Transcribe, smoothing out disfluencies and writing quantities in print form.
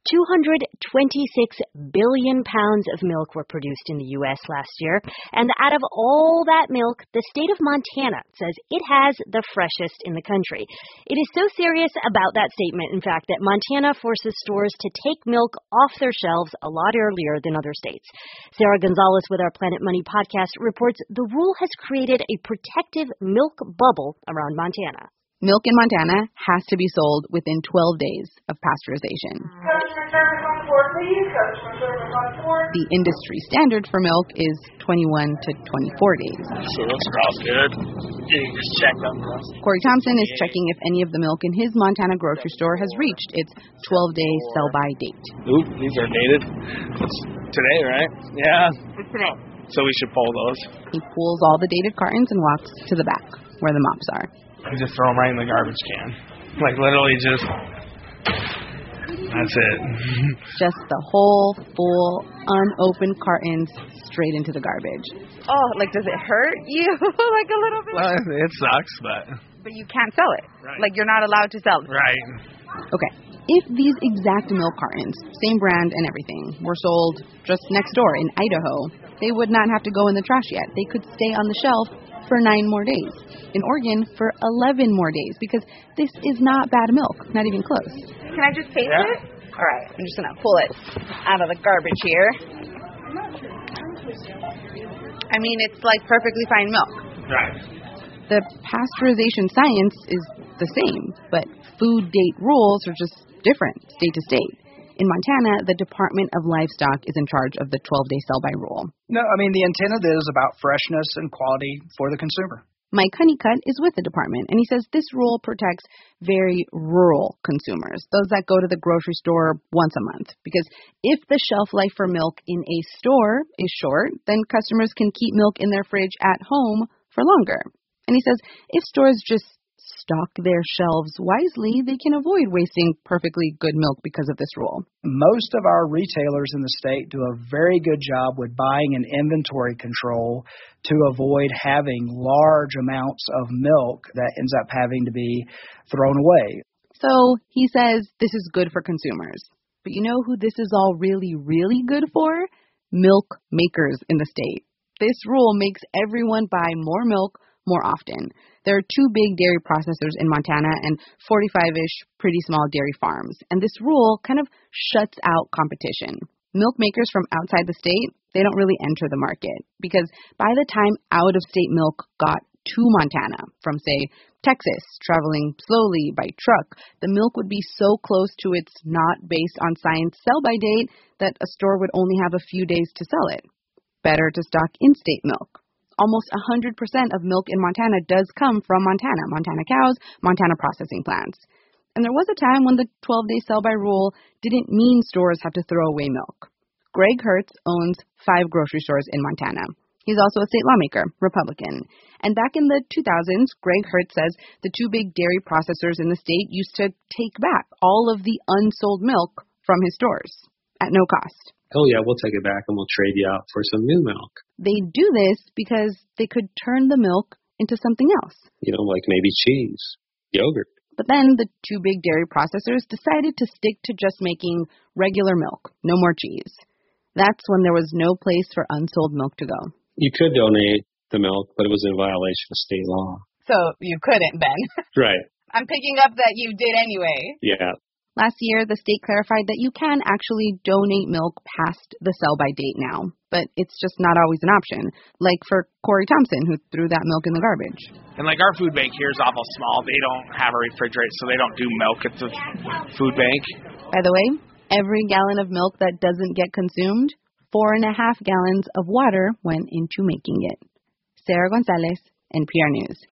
226 billion pounds of milk were produced in the U.S. last year, and out of all that milk, the state of Montana says it has the freshest in the country. It is so serious about that statement, in fact, that Montana forces stores to take milk off their shelves a lot earlier than other states. Sarah Gonzalez with our Planet Money podcast reports the rule has created a protective milk bubble around Montana. Milk in Montana has to be sold within 12 days of pasteurization. Customer service on board, please. Customer service on board. The industry standard for milk is 21 to 24 days. So those are all good. You can just check them. Corey Thompson is checking if any of the milk in his Montana grocery store has reached its 12-day sell-by date. Oop, these are dated. It's today, right? Yeah. It's today. So we should pull those. He pulls all the dated cartons and walks to the back, where the mops are. You just throw them right in the garbage can. Like literally just, that's it. Just the whole, full, unopened cartons straight into the garbage. Oh, like does it hurt you like a little bit? Well, it sucks, but. But you can't sell it. Right. Like you're not allowed to sell it. Right. Okay, if these exact milk cartons, same brand and everything, were sold just next door in Idaho, they would not have to go in the trash yet. They could stay on the shelf for 9 more days. In Oregon, for 11 more days, because this is not bad milk, not even close. Can I just taste it? All right, I'm just going to pull it out of the garbage here. I mean, it's like perfectly fine milk. Right. The pasteurization science is the same, but food date rules are just different state to state. In Montana, the Department of Livestock is in charge of the 12-day sell-by rule. No, I mean, the intent of this is about freshness and quality for the consumer. Mike Honeycutt is with the department, and he says this rule protects very rural consumers, those that go to the grocery store once a month. Because if the shelf life for milk in a store is short, then customers can keep milk in their fridge at home for longer. And he says if stores just stock their shelves wisely, they can avoid wasting perfectly good milk because of this rule. Most of our retailers in the state do a very good job with buying and inventory control to avoid having large amounts of milk that ends up having to be thrown away. So he says this is good for consumers. But you know who this is all really, really good for? Milk makers in the state. This rule makes everyone buy more milk more often. There are 2 big dairy processors in Montana and 45-ish pretty small dairy farms. And this rule kind of shuts out competition. Milk makers from outside the state, they don't really enter the market because by the time out-of-state milk got to Montana from, say, Texas, traveling slowly by truck, the milk would be so close to its not based on science sell-by date that a store would only have a few days to sell it. Better to stock in-state milk. Almost 100% of milk in Montana does come from Montana cows, Montana processing plants. And there was a time when the 12-day sell-by rule didn't mean stores have to throw away milk. Greg Hertz owns 5 grocery stores in Montana. He's also a state lawmaker, Republican. And back in the 2000s, Greg Hertz says the 2 big dairy processors in the state used to take back all of the unsold milk from his stores at no cost. Oh, yeah, we'll take it back and we'll trade you out for some new milk. They do this because they could turn the milk into something else. You know, like maybe cheese, yogurt. But then the 2 big dairy processors decided to stick to just making regular milk, no more cheese. That's when there was no place for unsold milk to go. You could donate the milk, but it was in violation of state law. So you couldn't then. Right. I'm picking up that you did anyway. Yeah. Last year, the state clarified that you can actually donate milk past the sell-by date now, but it's just not always an option, like for Corey Thompson, who threw that milk in the garbage. And like our food bank here is awful small. They don't have a refrigerator, so they don't do milk at the food bank. By the way, every gallon of milk that doesn't get consumed, 4.5 gallons of water went into making it. Sarah Gonzalez, NPR News.